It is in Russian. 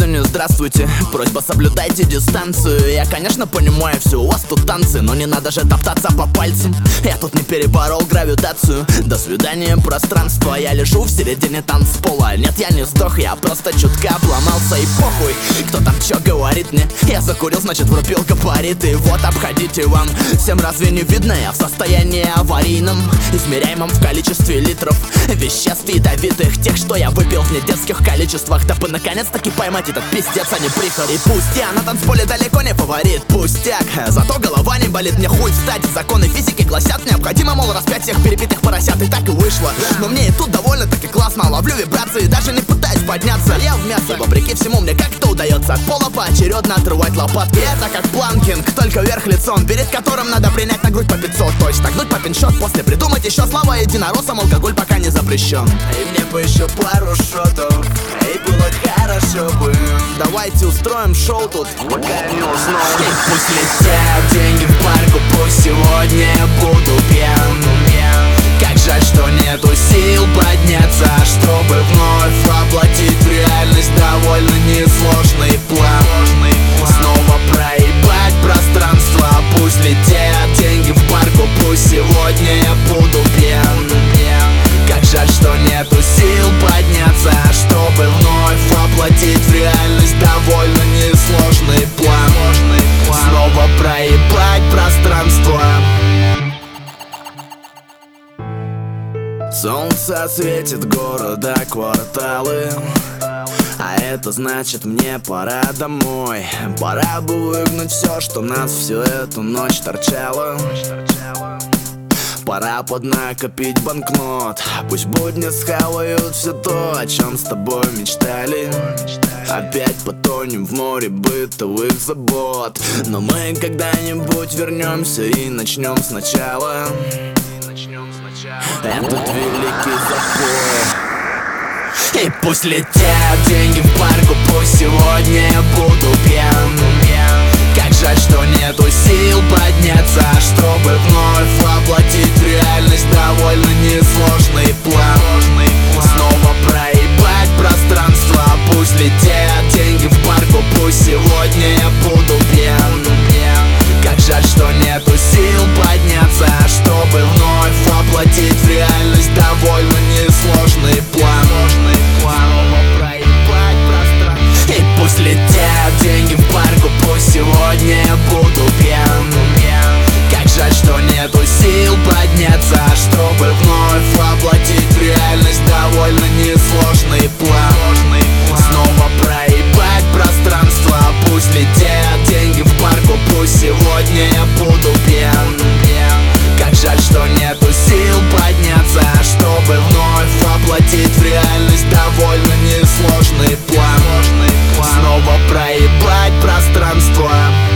не здравствуйте. Просьба, соблюдайте дистанцию. Я, конечно, понимаю, все, у вас тут танцы, но не надо же топтаться по пальцам. Я тут не переборол гравитацию. До свидания, пространство. Я лежу в середине танцпола. Нет, я не сдох, я просто чутка обломался. И похуй, кто там чё говорит мне. Я закурил, значит врубил габариты. Вот, обходите, вам всем разве не видно? Я в состоянии аварийном, измеряемом в количестве литров веществ ядовитых, тех, что я выпил в недетских количествах, дабы наконец-таки поймать этот пиздец, а не прихоть. И пусть я на танцполе далеко не фаворит, пустяк, зато голова не болит, мне хуй встать. Законы физики гласят, необходимо, мол, распять всех перебитых поросят. И так и вышло, но мне и тут довольно-таки классно. Ловлю вибрации, даже не пытаюсь подняться. Я в мясо, вопреки всему мне как-то удается от пола поочередно отрывать лопатки. Это как планкинг, только вверх лицом, перед которым надо принять на грудь по 500. То есть нагнуть по пиншот, после придумать еще слова единороссам. Алкоголь пока не запрещен. И мне бы еще пару шотов, и было хорошо бы. Давайте устроим шоу тут, пока я не уснул. И пусть летят деньги в парку, пусть сегодня я буду пьян. Как жаль, что нету сил подняться, чтобы вновь воплотить в реальность довольно несложный план. Снова проебать пространство, пусть летят деньги в парку, пусть сегодня я буду пьян. Как жаль, что нету сил подняться, чтобы вновь воплотить в реальность довольно несложный план. Снова проебать пространство. Солнце осветит города кварталы, а это значит, мне пора домой. Пора бы выгнать все, что нас всю эту ночь торчало. Пора поднакопить банкнот, пусть будни схавают все то, о чем с тобой мечтали. Опять потонем в море бытовых забот, но мы когда-нибудь вернемся и начнем сначала этот великий запой. И пусть летят деньги в парку, пусть сегодня я буду пьян. Как жаль, что нету сил подняться, чтобы вновь воплотить в реальность довольно несложный план. Снова проебать пространство, пусть летят деньги в парку, пусть сегодня я буду пьян. Как жаль, что нету сил подняться, чтобы вновь воплотить в реальность довольно несложный план. Снова проебать пространство. И пусть летят деньги в парку, пусть сегодня я буду пьян. Как жаль, что нету сил подняться, чтобы вновь воплотить в реальность довольно несложный план. Снова проебать пространство, пусть летят деньги в парку, пусть сегодня я буду пьян. Как жаль, что нету сил подняться, чтобы вновь воплотить в реальность довольно несложный план. Снова проебать пространство.